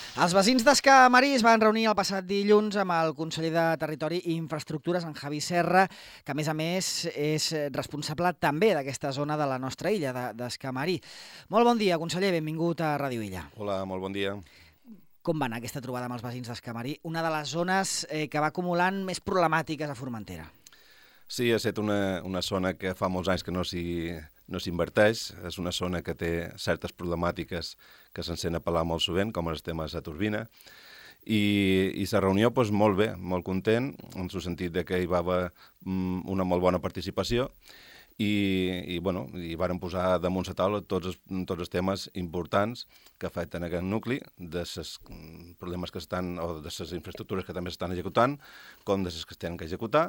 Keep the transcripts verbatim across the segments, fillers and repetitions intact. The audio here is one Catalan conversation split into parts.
Els veïns d'Escamarí es van reunir el passat dilluns amb el conseller de Territori i Infraestructures, en Javi Serra, que a més a més és responsable també d'aquesta zona de la nostra illa, d'Escamarí. Molt bon dia, conseller, benvingut a Ràdio Illa. Hola, molt bon dia. Com va anar aquesta trobada amb els veïns d'Escamarí? Una de les zones eh, que va acumulant més problemàtiques a Formentera. Sí, ha estat una, una zona que fa molts anys que no s'hi no s'inverteix. És una zona que té certes problemàtiques que se'n sent apel·lar molt sovint, com els temes de turbina. I, i la reunió, doncs, molt bé, molt content, en el sentit de que hi va haver una molt bona participació i, i, bueno, i varen posar damunt la taula tots els, tots els temes importants que afecten aquest nucli, de les problemes que estan, o de les infraestructures que també s'estan executant, com de les que es tenen que executar,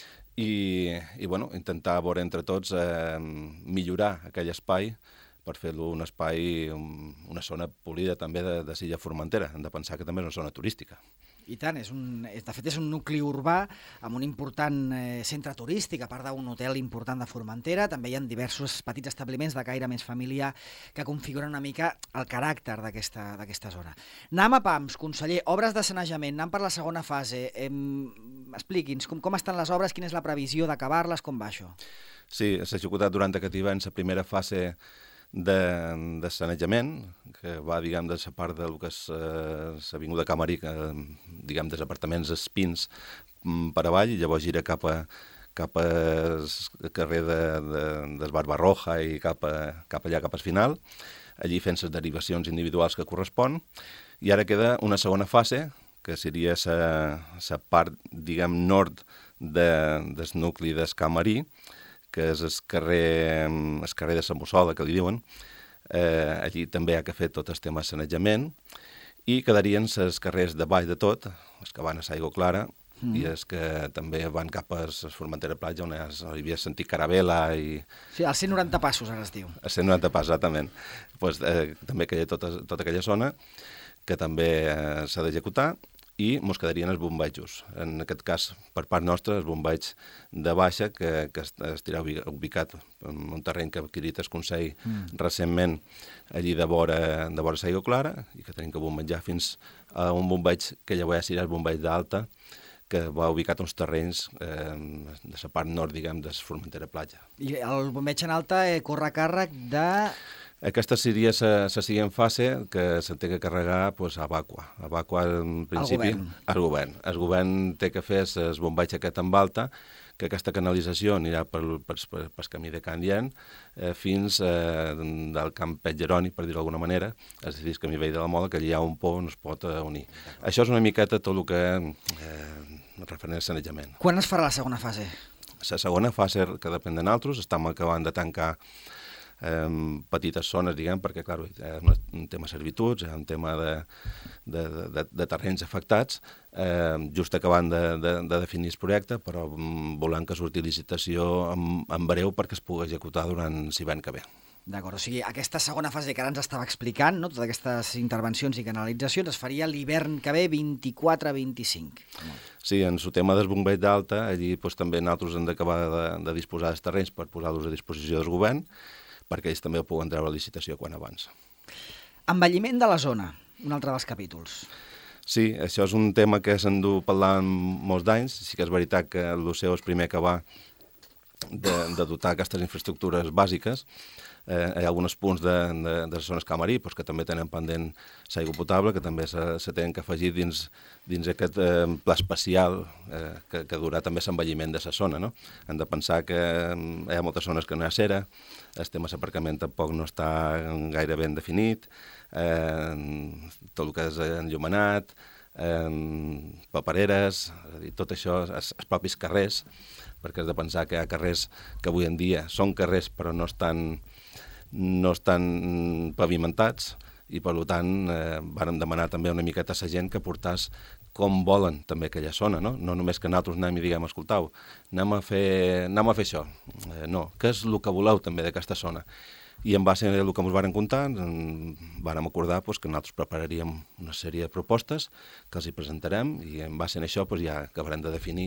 i, i bueno, intentar veure entre tots eh, millorar aquell espai per fer-lo un espai, una zona polida també de, de Silla Formentera. Hem de pensar que també és una zona turística. I tant, és un, de fet és un nucli urbà amb un important eh, centre turístic, a part d'un hotel important de Formentera. També hi ha diversos petits establiments de caire més familiar que configuren una mica el caràcter d'aquesta d'aquesta zona. Anem a pams, conseller, obres de sanejament, anem per la segona fase. Eh, expliqui'ns com, com estan les obres, quina és la previsió d'acabar-les, com va això? Sí, s'ha executat durant aquest hivern la primera fase de, de sanejament, que va, diguem, de la part del que és eh, l'Avinguda Camarí, que, diguem, dels apartaments Espins per avall, i llavors gira cap a cap al carrer de, de, del Barbarroja i cap, a, cap allà, cap al final, allí fent les derivacions individuals que correspon, i ara queda una segona fase, que seria la part, diguem, nord de, del nucli d'Escamarí, que és el carrer, el carrer de la Mussola, que li diuen. Eh, allí també ha que fer tot el tema de sanejament, i quedarien els carrers de baix de tot, els que van a Aigua Clara, mm. i els que també van cap a la Formentera Platja, on hi havia sentit Caravela i... Sí, als cent noranta passos, ara es diu. A cent noranta passos, exactament. Pues, eh, també que hi ha tota, tota aquella zona que també eh, s'ha d'executar, i ens quedarien els bombejos. En aquest cas, per part nostra, els bombeigs de baixa, que, que estirà ubicat en un terreny que ha adquirit el Consell mm. recentment allí de vora, de vora Aigua Clara, i que tenim que bombejar fins a un bombeig que llavors serà el bombeig d'Alta, que va ubicat uns terrenys eh, de la part nord, diguem, de Formentera Platja. I el bombeig en Alta eh, corre a càrrec de... Aquesta seria la següent fase que s'ha de carregar pues, a Vàcua. A Vàcua, en principi, al govern. El govern té que fer el bombeig aquest amb alta, que aquesta canalització anirà pel, pel, pel camí de Can Dient eh, fins eh, del Camp Pet Geroni, per dir-ho d'alguna manera, és a dir, el camí vell de la Mola, que allà hi ha un pou on es pot eh, unir. Això és una miqueta tot el que eh, referent al sanejament. Quan es farà la segona fase? La segona fase, que depèn de nosaltres, estem acabant de tancar Eh, petites zones, diguem, perquè, clar, hi ha un tema de servituds, hi ha un tema de, de, de, de terrenys afectats, eh, just acabant de, de, de definir el projecte, però volem que surti licitació en, en breu perquè es pugui executar durant l'hivern que ve. D'acord, o sigui, aquesta segona fase que ara ens estava explicant, no? Totes aquestes intervencions i canalitzacions, es faria l'hivern que ve vint-i-quatre vint-i-cinc. Sí, en el tema del bombeig d'Alta, allí pues, també nosaltres hem d'acabar de, de disposar dels terrenys per posar-los a disposició del govern, perquè ells també puguen treure la licitació quan abans. Envelliment de la zona, un altre dels capítols. Sí, això és un tema que s'han dut parlant molts d'anys. Sí que és veritat que el Liceu és primer que va de, de dotar aquestes infraestructures bàsiques. Eh, hi ha alguns punts de, de, de les zones Camarí doncs, que també tenen pendent l'aigua potable, que també se, se tenen que afegir dins, dins aquest eh, pla especial eh, que, que durà també l'envelliment de la zona. No? Hem de pensar que eh, hi ha moltes zones que no hi ha cera, el tema d'aparcament tampoc no està gaire ben definit, eh, tot el que és enllumenat, eh, papereres, és a dir, tot això, els, els propis carrers, perquè has de pensar que hi ha carrers que avui en dia són carrers però no estan, no estan pavimentats, i per tant eh, vàrem demanar també una miqueta a la gent que portàs com volen també aquella zona, no? No només que nosaltres anem i diguem, escoltau, anem a fer, anem a fer això. Eh, no, què és el que voleu també d'aquesta zona? I en base a el que ens varen contar, vàrem acordar pues, que nosaltres prepararíem una sèrie de propostes que els hi presentarem i en base a això pues, ja acabarem de definir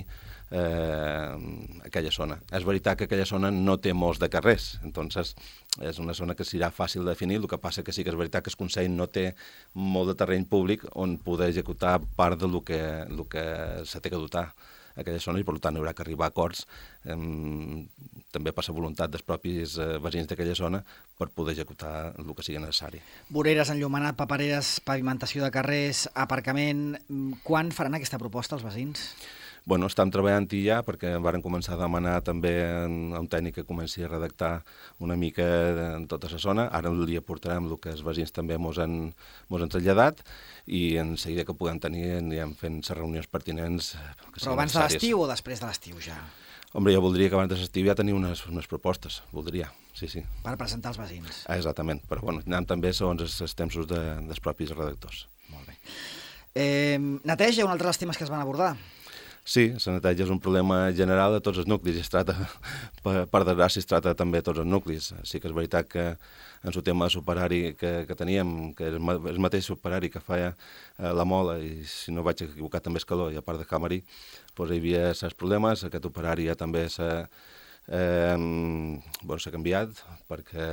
eh, aquella zona. És veritat que aquella zona no té molts de carrers, entonces és una zona que serà fàcil de definir, el que passa que sí que és veritat que el Consell no té molt de terreny públic on poder executar part del que, el que se té que dotar aquella zona i per tant hi haurà que arribar a acords eh, també per la voluntat dels propis eh, veïns d'aquella zona per poder executar el que sigui necessari. Voreres, enllumenat, papereres, pavimentació de carrers, aparcament... Quan faran aquesta proposta els veïns? Bueno, estem treballant-hi ja perquè varen començar a demanar també a un tècnic que comenci a redactar una mica en tota la zona. Ara li aportarem el que els veïns també mos han, mos han traslladat i en seguida que puguem tenir anirem fent les reunions pertinents. Però abans de l'estiu o després de l'estiu ja? Home, jo voldria que abans de l'estiu ja tenir unes, unes propostes, voldria, sí, sí. Per presentar als veïns. Ah, exactament, però bueno, anem també segons els, els temps de, dels propis redactors. Molt bé. Eh, neteja, un altre dels temes que es van abordar. Sí, la neteja és un problema general de tots els nuclis i es trata, per, per desgràcia, es trata també de tots els nuclis. Sí que és veritat que en el tema superari que, que teníem, que és el mateix superari que feia eh, la Mola, i si no vaig equivocar també Escaló, i a part de Camari, doncs hi havia certs problemes, aquest operari ja també s'ha eh, bueno, s'ha canviat, perquè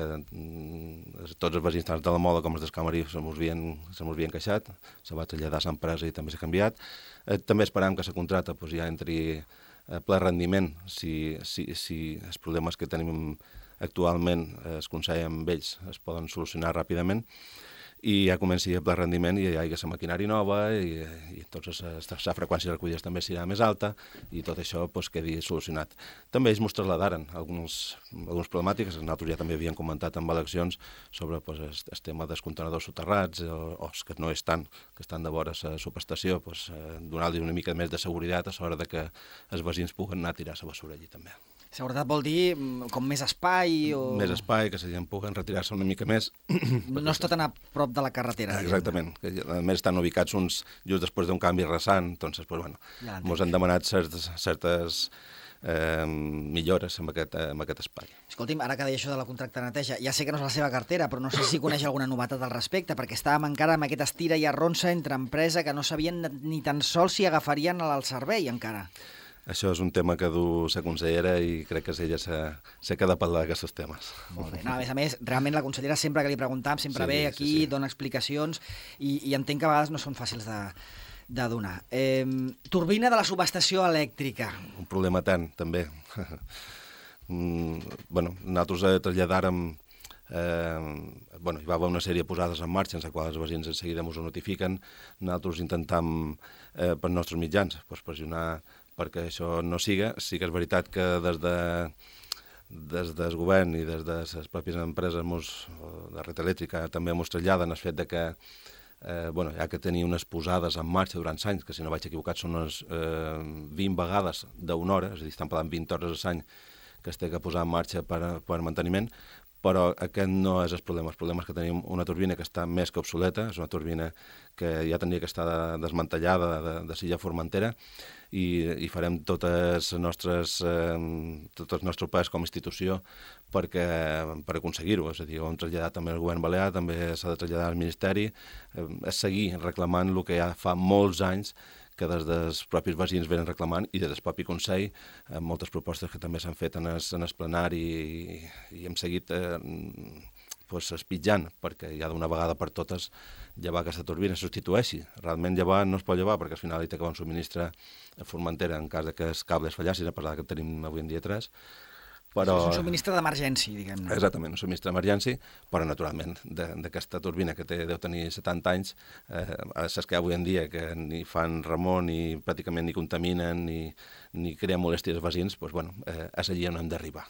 mm, tots els veïns, tant de la Mola com els del Camari, se mos havien, se mos havien queixat, se va traslladar a l'empresa i també s'ha canviat. Eh, també esperam que la contrata doncs, ja entri a ple rendiment si, si, si els problemes que tenim actualment eh, es Consell amb ells es poden solucionar ràpidament i ja comenci a ple rendiment i hi hagi la maquinària nova i, i doncs la freqüència de recollides també serà més alta i tot això pues, quedi solucionat. També ells ens traslladaren algunes, algunes problemàtiques que nosaltres ja també havíem comentat amb eleccions sobre pues, el, el tema dels contenedors soterrats o, o que no és tant, que estan de vora la subestació, pues, eh, donar-li una mica més de seguretat a l'hora de que els veïns puguen anar a tirar la bessura allí també. Seguretat vol dir com més espai o... Més espai, que la gent pugui retirar-se una mica més. No és tot anar a prop de la carretera. Exactament. Que, a més, estan ubicats uns just després d'un canvi recent, doncs, pues, bueno, ja ens han demanat certes, certes eh, millores en aquest, en aquest espai. Escolti'm, ara que deia això de la contracta de neteja, ja sé que no és la seva cartera, però no sé si coneix alguna novetat al respecte, perquè estàvem encara amb aquesta estira i arronsa entre empresa que no sabien ni tan sols si agafarien el servei encara. Això és un tema que du la consellera i crec que ella s'ha quedat a parlar d'aquests temes. Molt bé. No, a més a més, realment la consellera sempre que li preguntam, sempre sí, ve aquí, sí, sí. dona explicacions i, i entenc que a vegades no són fàcils de, de donar. Eh, turbina de la subestació elèctrica. Un problema tant, també. mm, bueno, nosaltres traslladàrem Eh, bueno, hi va haver una sèrie de posades en marxa en la qual els veïns en seguida ens ho notifiquen. Nosaltres intentam eh, per nostres mitjans pues, pressionar perquè això no siga. Sí que és veritat que des de des del govern i des de les pròpies empreses mos, de Red Elèctrica també ens traslladen el fet de que eh, bueno, ja que tenia unes posades en marxa durant anys, que si no vaig equivocat són unes eh, vint vegades d'una hora, és a dir, estan parlant vint hores a l'any que es té que posar en marxa per, per manteniment, però aquest no és el problema. El problema és que tenim una turbina que està més que obsoleta, és una turbina que ja tenia que estar desmantellada de, de Silla Formentera i, i farem totes les nostres, eh, tot el nostre pas com a institució perquè, per aconseguir-ho. És a dir, ho hem traslladat també al govern balear, també s'ha de traslladar al Ministeri, eh, és seguir reclamant el que ja fa molts anys que des dels propis veïns venen reclamant i des del propi Consell, amb moltes propostes que també s'han fet en el, en el plenari i, i hem seguit eh, pues, espitjant perquè ja d'una vegada per totes llevar aquesta turbina substitueixi. Realment llevar no es pot llevar perquè al final hi té que haver un subministre a Formentera en cas de que els cables fallassin, a part que tenim avui en dia tres. Però... És un subministre d'emergència, diguem-ne. Exactament, un subministre d'emergència, però naturalment d'aquesta turbina que té, deu tenir setanta anys, eh, saps que avui en dia que ni fan remor, ni pràcticament ni contaminen, ni, ni creen molèsties als veïns, doncs, bueno, eh, és allí on hem d'arribar.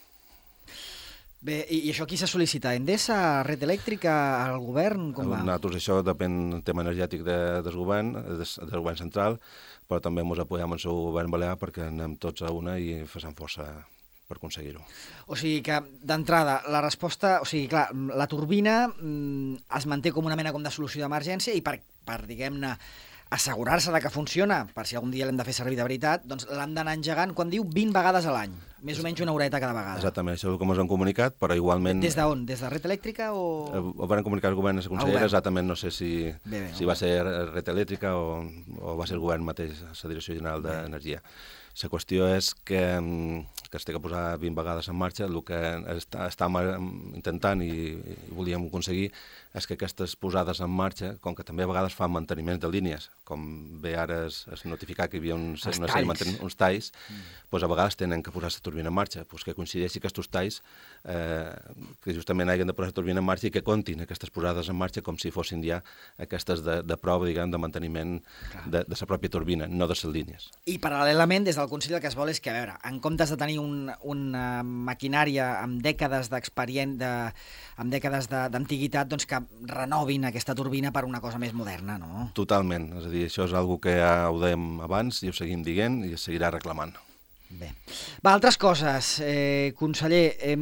Bé, i, i això qui s'ha sol·licitat? Endesa, Red Elèctrica, al govern? Com va? Nosaltres això depèn del tema energètic de, del govern, des, del govern central, però també ens apoyem en el govern balear perquè anem tots a una i fem força per aconseguir-ho. O sigui que, d'entrada, la resposta... O sigui, clar, la turbina mm, es manté com una mena com de solució d'emergència i per, per diguem-ne, assegurar-se de que funciona, per si algun dia l'hem de fer servir de veritat, doncs l'han d'anar engegant, quan diu vint vegades a l'any, més o menys una horeta cada vegada. Exactament, això és com ens han comunicat, però igualment... Des d'on? Des de Red Elèctrica o...? Ho van comunicar el govern i la consellera, exactament no sé si, bé, bé, si va ser Red Elèctrica o, o va ser el govern mateix, la Direcció General d'Energia. La qüestió és que, que es té que posar vint vegades en marxa. El que està, estàvem intentant i, i volíem aconseguir és que aquestes posades en marxa, com que també a vegades fan manteniments de línies, com bé ara es, es notificar que hi havia uns, Els no sé, talls, manten, uns talls, mm. doncs a vegades tenen que posar la turbina en marxa, doncs que coincideixi aquests talls eh, que justament hagin de posar la turbina en marxa i que comptin aquestes posades en marxa com si fossin ja aquestes de, de prova, diguem, de manteniment Clar. de, de la pròpia turbina, no de les línies. I paral·lelament, des del Consell el que es vol és que, a veure, en comptes de tenir un, una maquinària amb dècades d'experient, de, amb dècades d'antiguitat, doncs que renovin aquesta turbina per una cosa més moderna, no? Totalment, és a dir, això és una cosa que ja ho dèiem abans i ho seguim dient i es seguirà reclamant. Bé. Va, altres coses, eh, conseller, eh,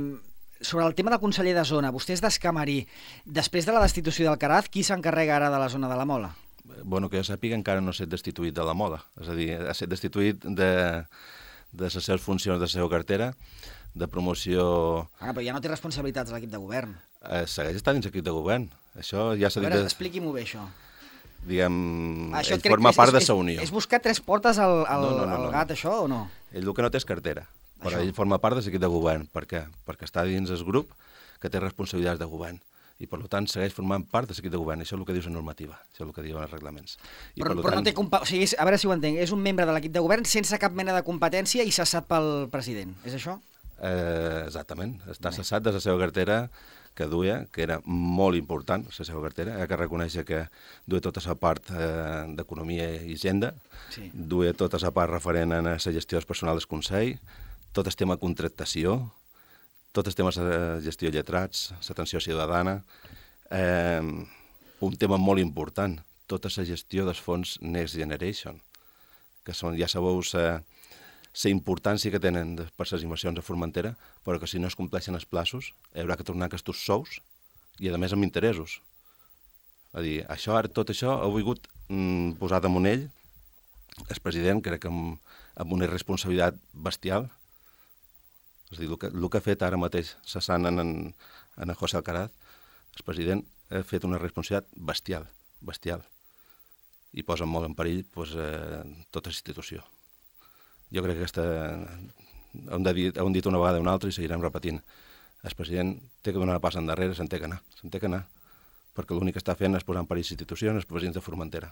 sobre el tema del conseller de zona, vostè és d'Escamarí, després de la destitució del Caraz, qui s'encarrega ara de la zona de la Mola? Bueno, que jo sàpiga encara no ha estat destituït de la Mola, és a dir, ha estat destituït de, de les seves funcions de la seva cartera, de promoció... Ah, però ja no té responsabilitats a l'equip de govern. Eh, segueix estant dins l'equip de govern. Això ja s'ha dit... A veure, expliqui-m'ho bé, això. Diguem, això ell forma és, part és, de la Unió. És buscar tres portes al, al, no, no, no, al no, gat, no. això, o no? Ell el que no té és cartera, però això. ell forma part de l'equip de govern. Per què? Perquè està dins el grup que té responsabilitats de govern. I, per tant, segueix formant part de l'equip de govern. Això és el que diu la normativa, això és el que diuen els reglaments. I, però per però tant... no té compa... o sigui, és, a veure si ho entenc, és un membre de l'equip de govern sense cap mena de competència i cessat pel president, és això? Eh, exactament, està cessat de la seva cartera que duia, que era molt important, la seva cartera, hi ha que reconèixer que duia tota la part eh, d'economia i hisenda, sí. duia tota la part referent a la gestió del personal del Consell, tot el tema contractació, tots els temes de gestió de lletrats, l'atenció ciutadana, eh, un tema molt important, tota la gestió dels fons Next Generation, que són, ja sabeu, la importància que tenen per les inversions a Formentera, però que si no es compleixen els plaços, hi haurà que tornar aquests sous i, a més, amb interessos. És a dir, això, ara, tot això ha volgut mm, posar damunt ell, el president, crec que amb, amb una irresponsabilitat bestial. És a dir, el que, el que ha fet ara mateix, cessant en, en, en José Alcaraz, el president ha fet una responsabilitat bestial, bestial, i posa molt en perill pues, eh, tota la institució. Jo crec que aquesta... Hem, de dir, hem dit una vegada i una altra i seguirem repetint. El president té que donar una passa endarrere, se'n té que anar, se'n té que anar, perquè l'únic que està fent és posar en perill l'institució i els presidents de Formentera.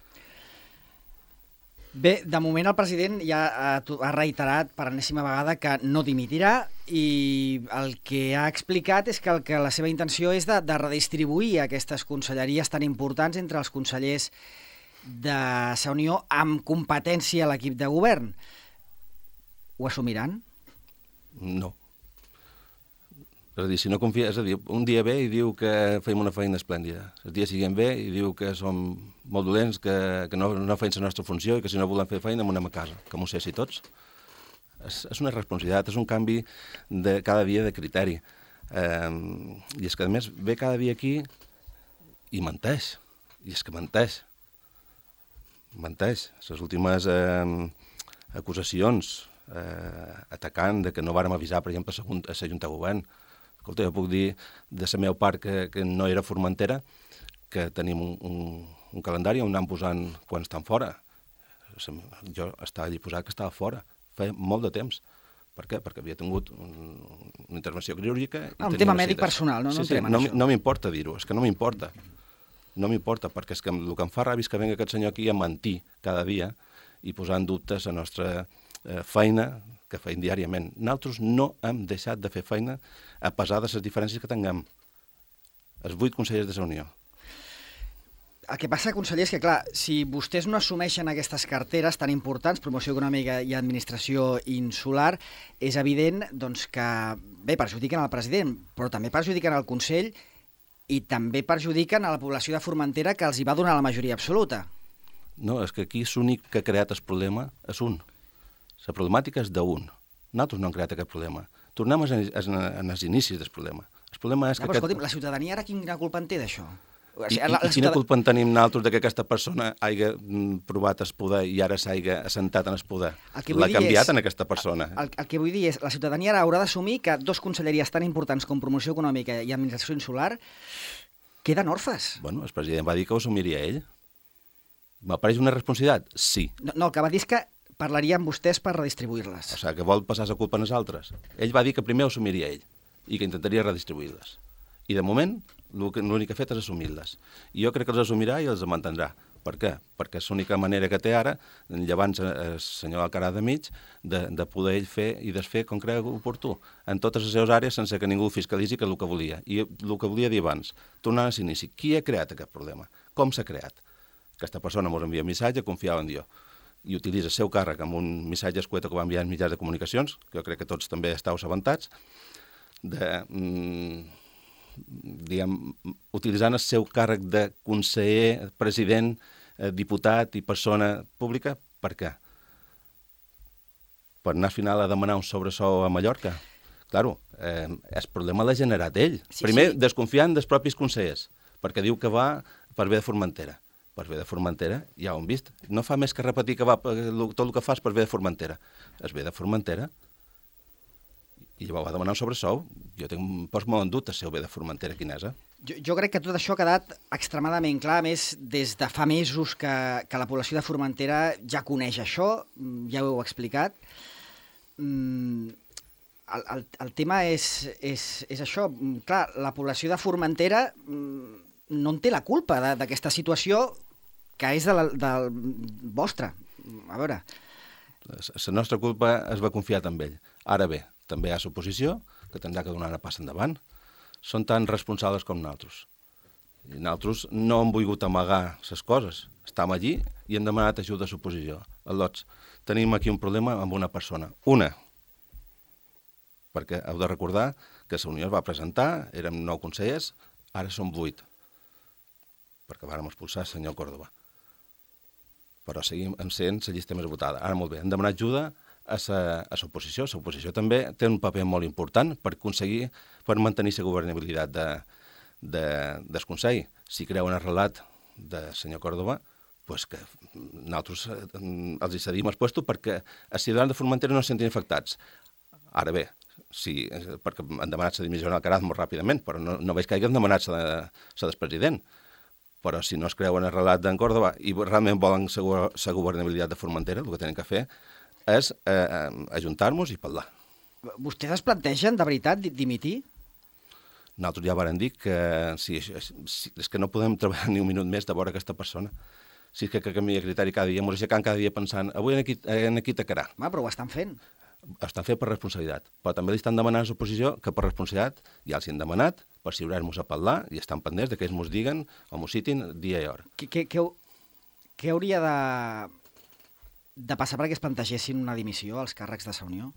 Bé, de moment el president ja ha, ha reiterat per enèsima vegada que no dimitirà i el que ha explicat és que, el, que la seva intenció és de, de redistribuir aquestes conselleries tan importants entre els consellers de la Unió amb competència a l'equip de govern. Ho assumiran? No. És a dir, si no confia, és a dir, un dia ve i diu que fem una feina esplèndida. El dia següent ve i diu que som molt dolents, que, que no, no feim la nostra funció i que si no volem fer feina anem a casa, que m'ho sé si tots. És, és una responsabilitat, és un canvi de cada dia de criteri. Eh, I és que, a més, ve cada dia aquí i menteix. I és que menteix. Menteix. Les últimes eh, acusacions eh, atacant de que no vàrem avisar, per exemple, a la Junta de Govern. Escolta, jo puc dir de la meva part que, que no era Formentera, que tenim un, un, un calendari on anem posant quan estan fora. Jo estava allí posat que estava fora, feia molt de temps. Per què? Perquè havia tingut un, una intervenció quirúrgica... Ah, un tema mèdic personal, no? Sí, no sí, no, això. no m'importa dir-ho, és que no m'importa. No m'importa, perquè és que el que em fa ràbia és que vingui aquest senyor aquí a mentir cada dia i posar en dubtes la nostra eh, feina que feim diàriament. Nosaltres no hem deixat de fer feina a pesar de les diferències que tinguem. Els vuit consellers de la Unió. El que passa, conseller, és que, clar, si vostès no assumeixen aquestes carteres tan importants, promoció econòmica i administració insular, és evident doncs, que, bé, perjudiquen el president, però també perjudiquen el Consell i també perjudiquen a la població de Formentera que els hi va donar la majoria absoluta. No, és que aquí l'únic que ha creat el problema és un. La problemàtica és d'un. Nosaltres no hem creat aquest problema. Tornem als inicis del problema. El problema és que... Ja, però, aquest... escolti'm, la ciutadania ara quina culpa en té d'això? O I, sigui, i, la, la I quina ciutad... culpa en tenim nosaltres de que aquesta persona hagi provat el poder i ara s'hagi assentat en el poder? L'ha canviat és, en aquesta persona. El, el que vull dir és, la ciutadania ara haurà d'assumir que dos conselleries tan importants com promoció econòmica i administració insular queden orfes. Bueno, el president va dir que ho assumiria ell. M'apareix una responsabilitat? Sí. No, no, el que va dir és que parlaria amb vostès per redistribuir-les. O sigui, que vol passar la culpa a nosaltres. Ell va dir que primer ho assumiria ell i que intentaria redistribuir-les. I de moment l'únic que ha fet és assumir-les. I jo crec que els assumirà i els mantindrà. Per què? Perquè és l'única manera que té ara, llevant el senyor Alcaraz de mig, de, de poder ell fer i desfer com creu oportú, en totes les seves àrees sense que ningú fiscalitzi que és el que volia. I el que volia dir abans, tornant a l'inici, qui ha creat aquest problema? Com s'ha creat? Aquesta persona ens envia un missatge, confiava en Déu, i utilitza el seu càrrec amb un missatge escueta que va enviar als mitjans de comunicacions, que jo crec que tots també estàu assabentats, de, mm, diguem, utilitzant el seu càrrec de conseller, president, eh, diputat i persona pública, per què? Per anar al final a demanar un sobresou a Mallorca? Claro, eh, el problema l'ha generat ell. Sí, Primer, sí. desconfiant dels propis consellers, perquè diu que va per bé de Formentera. Per bé de Formentera, ja ho hem vist. No fa més que repetir que va tot el que fas per bé de Formentera. Es ve de Formentera i llavors va demanar un sobresou. Jo tinc, poso molt en dubte si el ve de Formentera quin és, eh? Jo, jo crec que tot això ha quedat extremadament clar, a més, des de fa mesos que, que la població de Formentera ja coneix això, ja ho heu explicat. Mm, el, el, el tema és, és, és això. Clar, la població de Formentera mm, no en té la culpa d'aquesta situació que és de la, del vostre. A veure... La nostra culpa es va confiar amb ell. Ara bé, també hi ha l'oposició, que tindrà que donar una passa endavant. Són tan responsables com nosaltres. I nosaltres no hem volgut amagar les coses. Estem allí i hem demanat ajuda a l'oposició. Aleshores, tenim aquí un problema amb una persona. Una, perquè heu de recordar que la Unió es va presentar, érem nou consellers, ara som vuit, perquè vàrem expulsar el senyor Córdoba. Però seguim sent la llista més votada. Ara, molt bé, hem demanat ajuda a l'oposició. L'oposició també té un paper molt important per aconseguir, per mantenir la governabilitat de, de, del Consell. Si creu en el relat del senyor Córdoba, pues que nosaltres els hi cedim el puesto perquè els ciutadans de Formentera no se sentin afectats. Ara bé, sí, perquè han demanat la dimissió en Alcaraz molt ràpidament, però no, no veig que hagin demanat la del president. Però si no es creuen el relat d'en Córdoba i realment volen la governabilitat de Formentera, el que tenen que fer és eh, ajuntar-nos i parlar. Vostès es plantegen, de veritat, dimitir? Nosaltres ja vàrem dir que si, si, és que no podem treballar ni un minut més de veure aquesta persona. Si és que, que canvia criteri cada dia, m'ho aixecant cada dia pensant avui en aquí, en aquí tacarà. Home, però ho estan fent. Estan fent per responsabilitat, però també li estan demanant a l'oposició que per responsabilitat ja els hi han demanat per asseurar-nos a parlar i estan pendents de que ells mos diguen o mos citin dia i hora. Què, què, què, què hauria de, de passar perquè es plantegessin una dimissió als càrrecs de la Unió?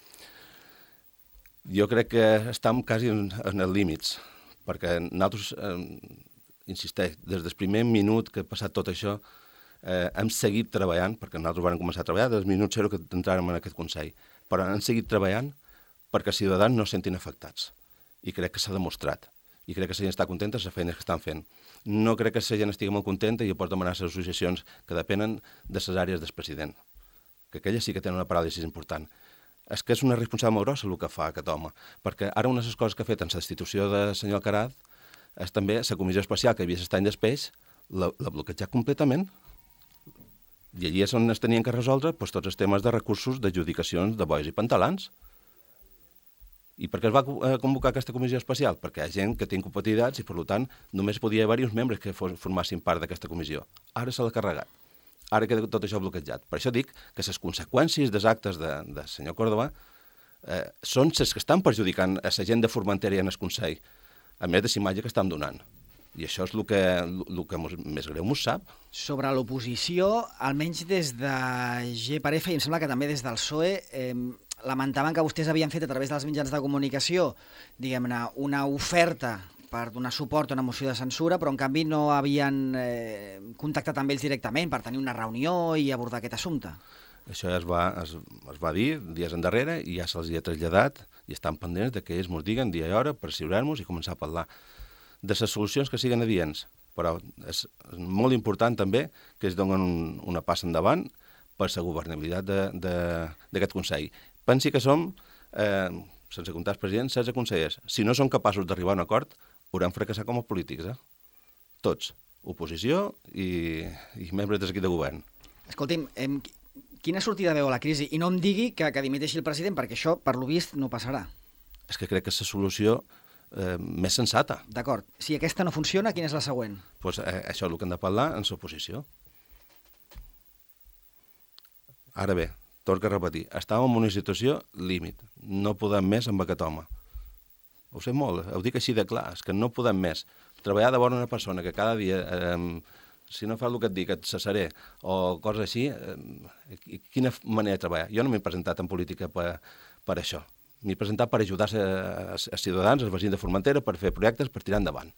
Jo crec que estem quasi en, en els límits, perquè nosaltres, eh, insisteix, des del primer minut que ha passat tot això, eh, hem seguit treballant, perquè nosaltres vam començar a treballar des del minut zero que entràrem en aquest Consell, però hem seguit treballant perquè els ciutadans no es sentin afectats. I crec que s'ha demostrat. I crec que la gent està contenta de les feines que estan fent. No crec que la gent estigui molt contenta i pots demanar les associacions que depenen de les àrees del president, que aquelles sí que tenen una paràlisi important. És que és una responsabilitat molt grossa el que fa aquest home, perquè ara una de les coses que ha fet en la destitució del senyor Alcaraz és també la comissió especial que havia estat anys després, l'ha bloquejat completament. I allí és on es tenien que resoldre doncs, tots els temes de recursos d'adjudicacions de bois i pantalans. I per què es va convocar aquesta comissió especial? Perquè hi ha gent que té incompatibilitats i, per tant, només podia haver-hi uns membres que formassin part d'aquesta comissió. Ara se l'ha carregat. Ara queda tot això bloquejat. Per això dic que les conseqüències dels actes del de, de senyor Córdoba eh, són les que estan perjudicant a la gent de Formentera i en el Consell, a més de la imatge que estan donant. I això és el que, el que mos, més greu mos sap. Sobre l'oposició, almenys des de G per F, i em sembla que també des del P S O E, eh, lamentaven que vostès havien fet a través dels mitjans de comunicació, diguem-ne, una oferta per donar suport a una moció de censura, però en canvi no havien eh, contactat amb ells directament per tenir una reunió i abordar aquest assumpte. Això ja es va, es, es va dir dies endarrere i ja se'ls ha traslladat i estan pendents de que ells ens diguen dia i hora per asseurar-nos i començar a parlar de les solucions que siguin adients. però és molt important també que es donen un, una passa endavant per la governabilitat d'aquest Consell. Pensi que som, eh, sense comptar els presidents, setze consellers. Si no som capaços d'arribar a un acord, haurem fracassat com a polítics, eh? Tots, oposició i, i membres de l'equip de govern. Escolti'm, em, quina sortida veu a la crisi? I no em digui que, que dimiteixi el president, perquè això, per lo vist, no passarà. És que crec que és la solució eh, més sensata. D'acord. Si aquesta no funciona, quina és la següent? Pues, eh, això és el que hem de parlar en l'oposició. Ara bé, torno a repetir, estàvem en una situació límit. No podem més amb aquest home. Ho sé molt, ho dic així de clar, és que no podem més. Treballar de vora una persona que cada dia, eh, si no fa el que et dic, et cessaré, o coses així, eh, quina manera de treballar? Jo no m'he presentat en política per, per això. M'he presentat per ajudar els ciutadans, els veïns de Formentera, per fer projectes, per tirar endavant.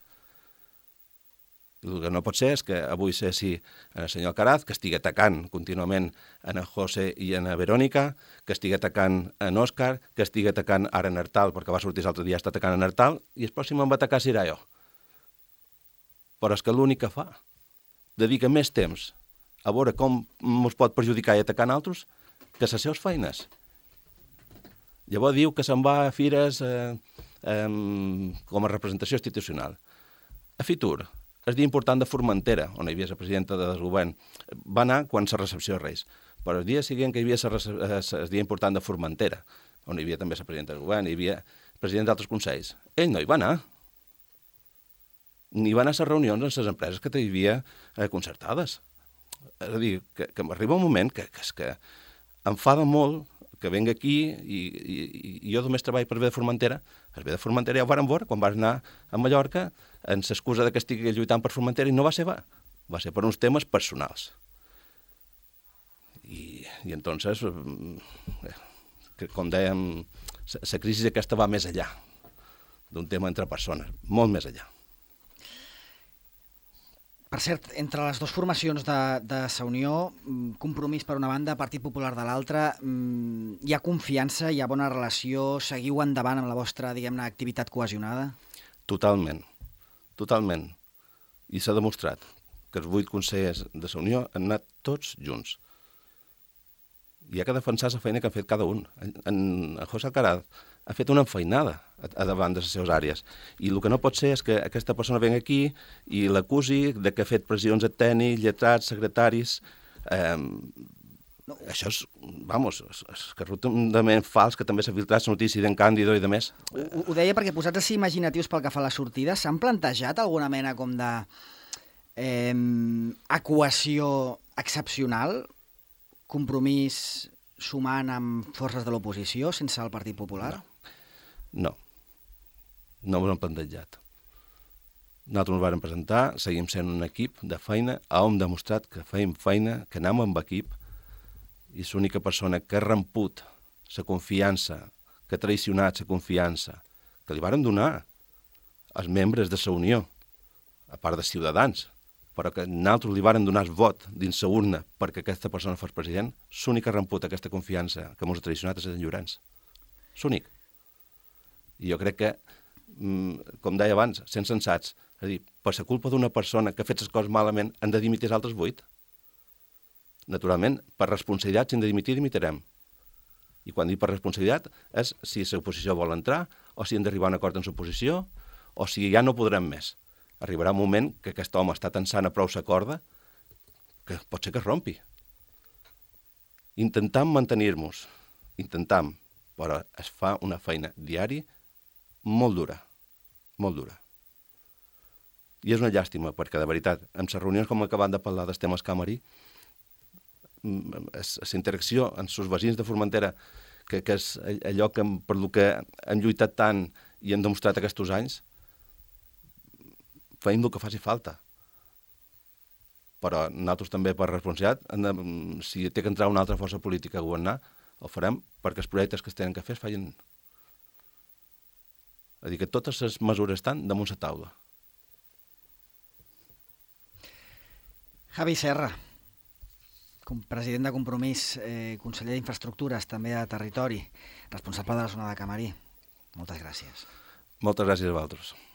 El que no pot ser és que avui cessi el senyor Alcaraz, que estigui atacant contínuament en el José i en la Verònica, que estigui atacant en Òscar, que estigui atacant ara en Artal, perquè va sortir l'altre dia, està atacant en Artal, i el pròxim em va atacar serà jo. Però és que l'únic que fa, dedica més temps a veure com ens pot perjudicar i atacar altres que les seves feines. Llavors diu que se'n va a fires eh, eh, com a representació institucional. A Fitur, el dia important de Formentera, on hi havia la presidenta del govern, va anar quan la recepció de Reis. Però el dia següent que hi havia el dia important de Formentera, on hi havia també la presidenta del govern, hi havia president d'altres consells, ell no hi va anar. Ni va anar a les reunions amb les empreses que hi havia eh, concertades. És a dir, que, que m'arriba un moment que, que, que em fada molt que venga aquí i, i, i jo només treballo per bé de Formentera. El bé de Formentera ja ho vàrem veure quan vas anar a Mallorca amb l'excusa que estigui lluitant per Formentera i no va ser va. Va ser per uns temes personals. I, i entonces, eh, com dèiem, la crisi aquesta va més allà d'un tema entre persones, molt més allà. Per cert, entre les dues formacions de, de Sa Unió, Compromís per una banda, Partit Popular de l'altra, hi ha confiança, hi ha bona relació, seguiu endavant amb la vostra, diguem-ne, activitat cohesionada? Totalment, totalment. I s'ha demostrat que els vuit consellers de Sa Unió han anat tots junts. I hi ha que defensar la feina que han fet cada un. En, en José Alcaraz ha fet una enfeinada a, a davant de les seves àrees. I el que no pot ser és que aquesta persona vengui aquí i l'acusi de que ha fet pressions a tècnics, lletrats, secretaris. Eh, no. Això és, vamos, és, és que rotundament fals, que també s'ha filtrat la notícia d'en Càndido i de més. Ho, ho deia perquè, posats així imaginatius pel que fa a la sortida, s'han plantejat alguna mena com de eh, equació excepcional? Compromís sumant amb forces de l'oposició sense el Partit Popular? No. No ho hem plantejat. Nosaltres ens vàrem presentar, seguim sent un equip de feina, on hem demostrat que feim feina, que anem amb equip, i l'única persona que ha ramput la confiança, que ha traicionat la confiança, que li vàrem donar als membres de la Unió, a part de Ciutadans, però que nosaltres li vàrem donar el vot dins la urna perquè aquesta persona fos president, l'únic que ha ramput aquesta confiança que ens ha traicionat és en Llorenç. L'únic. I jo crec que, com deia abans, sent sensats, és a dir, per la culpa d'una persona que ha fet les coses malament, han de dimitir els altres vuit. Naturalment, per responsabilitat, si hem de dimitir, dimitirem. I quan dic per responsabilitat és si l'oposició vol entrar, o si hem d'arribar a un acord en l'oposició, o si ja no podrem més. Arribarà un moment que aquest home està tensant a prou la corda que pot ser que es rompi. Intentam mantenir-nos, intentam, però es fa una feina diària molt dura, molt dura. I és una llàstima, perquè de veritat, en les reunions com acabant de parlar dels temes Camarí, la interacció amb els veïns de Formentera, que, que és allò que, per el que hem lluitat tant i hem demostrat aquests anys, feim el que faci falta. Però nosaltres també, per responsabilitat, si té que entrar una altra força política a governar, ho farem perquè els projectes que es tenen que fer es facin. És a dir, que totes les mesures estan damunt la taula. Javi Serra, president de Compromís, eh, conseller d'Infraestructures, també de Territori, responsable de la zona de Camarí. Moltes gràcies. Moltes gràcies a vosaltres.